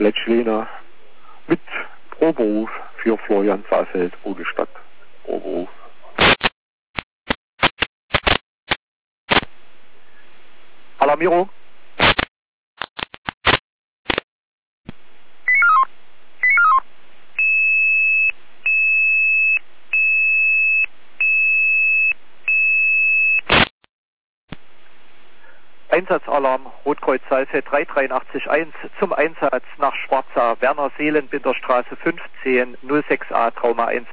Letschlehner mit Proberuf für Florian Saalfeld, Ruhestadt. Proberuf. Alarmierung. Einsatzalarm Rotkreuz Saalfeld 3881 zum Einsatz nach Schwarza, Werner Seelenbinderstraße 15 06a Trauma 1.